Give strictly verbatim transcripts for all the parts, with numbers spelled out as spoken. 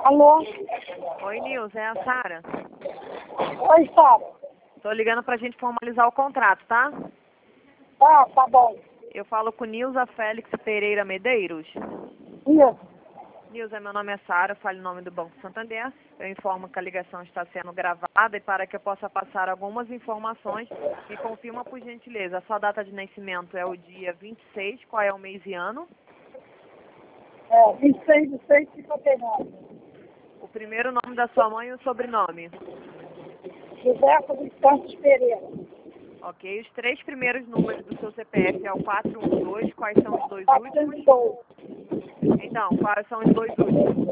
Alô? Oi, Nilza, é a Sara. Oi, Sara. Tô ligando pra gente formalizar o contrato, tá? Ah, tá bom. Eu falo com Nilza Félix Pereira Medeiros. Isso. Nilza, meu nome é Sara, eu falo em nome do Banco Santander. Eu informo que a ligação está sendo gravada e para que eu possa passar algumas informações, me confirma por gentileza. A sua data de nascimento é o dia vinte e seis, qual é o mês e ano? É, vinte e seis de seis de cinquenta e nove. O primeiro nome da sua mãe e o sobrenome. Josefa dos Santos Pereira. Ok, os três primeiros números do seu C P F é o quatro um dois, quais são os dois quatrocentos e últimos? dois. Então, quais são os dois últimos?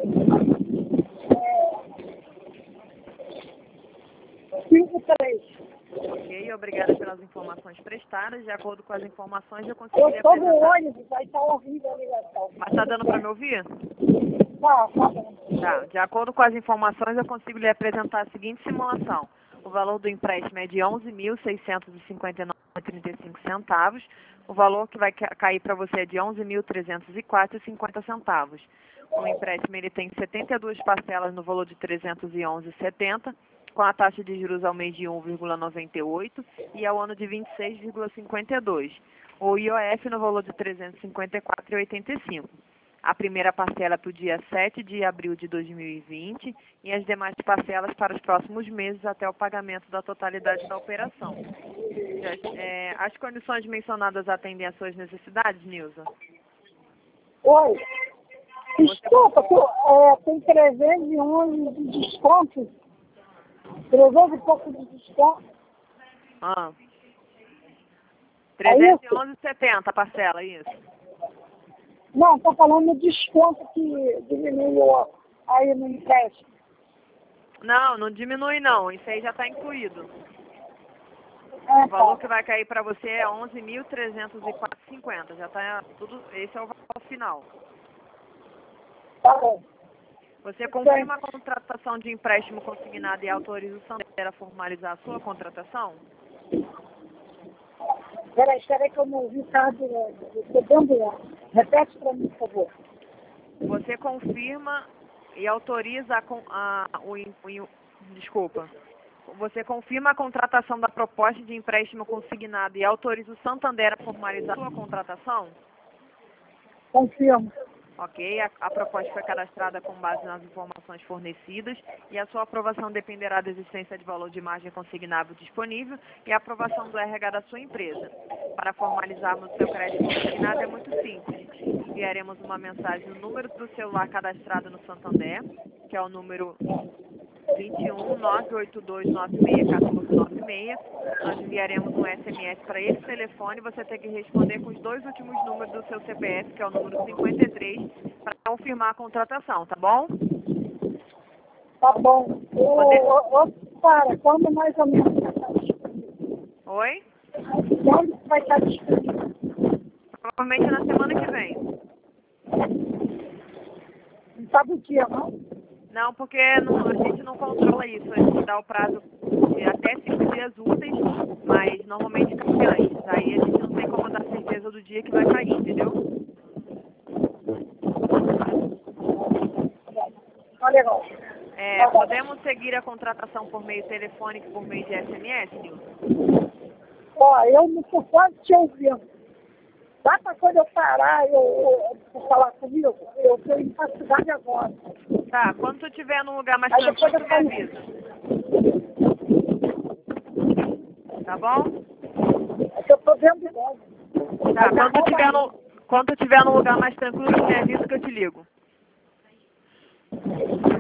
cinco três. Ok, obrigada pelas informações prestadas. De acordo com as informações, eu consegui Eu lhe estou no apresentar. ônibus, vai estar horrível a ligação. Mas está dando para me ouvir? Tá, tá bom. Tá, de acordo com as informações, eu consigo lhe apresentar a seguinte simulação. O valor do empréstimo é de onze mil seiscentos e cinquenta e nove reais e trinta e cinco centavos. O valor que vai ca- cair para você é de onze mil trezentos e quatro reais e cinquenta centavos. O empréstimo ele tem setenta e duas parcelas no valor de trezentos e onze reais e setenta centavos, com a taxa de juros ao mês de um vírgula noventa e oito e ao ano de vinte e seis vírgula cinquenta e dois. O I O F no valor de trezentos e cinquenta e quatro reais e oitenta e cinco centavos. A primeira parcela para o dia sete de abril de dois mil e vinte e as demais parcelas para os próximos meses até o pagamento da totalidade da operação. Já- é, as condições mencionadas atendem às suas necessidades, Nilza? Oi. Desculpa, tu, é, tem trezentos e onze de desconto. trezentos e pouco de desconto. Ah. É trezentos e isso? onze reais e setenta centavos a parcela, isso? Não, estou falando do desconto que diminuiu aí no empréstimo. Não, não diminui não, isso aí já está incluído. Ah, O valor que tá. vai cair para você é onze mil trezentos e quatro reais e cinquenta centavos. Já está tudo, esse é o valor final. Tá bom. Você confirma a contratação de empréstimo consignado e autoriza o Santander a formalizar a sua contratação? Peraí, peraí que eu não ouvi o carro direto. Estou dando. Repete para mim, por favor. Você confirma e autoriza a, con- a o, in- o in- desculpa. Você confirma a contratação da proposta de empréstimo consignado e autoriza o Santander a formalizar a sua contratação? Confirmo. Ok, a, a proposta foi cadastrada com base nas informações fornecidas e a sua aprovação dependerá da existência de valor de margem consignável disponível e a aprovação do R H da sua empresa. Para formalizarmos o seu crédito consignado é muito simples. Enviaremos uma mensagem no número do celular cadastrado no Santander, que é o número vinte e um, nove oito dois nove seis, um quatro nove seis. Nós enviaremos um S M S para esse telefone e você tem que responder com os dois últimos números do seu C P F, que é o número cinquenta e três, para confirmar a contratação, tá bom? Tá bom. Ô, Poder... ô, ô, para, quando mais ou menos vai estar disponível? Oi? Quando vai estar disponível? Provavelmente na semana que vem. Não sabe o dia, não? Não, porque não- a gente não controla isso. A gente dá o prazo de até cinco dias úteis, mas normalmente cai antes. Aí a gente não tem como dar certeza do dia que vai cair, entendeu? Tá legal. É, podemos seguir a contratação por meio telefônico e por meio de S M S, Nilson? Ó, eu não sou quase te ouvindo. Dá para quando eu parar, eu, eu falar comigo? Eu estou em uma cidade agora. Tá, quando tu estiver num lugar mais Aí depois tranquilo, eu tu me falo. avisa. Tá bom? É que eu estou dentro logo. Tá, quando tu estiver no, quando tu estiver num lugar mais tranquilo, tu me avisa que eu te ligo.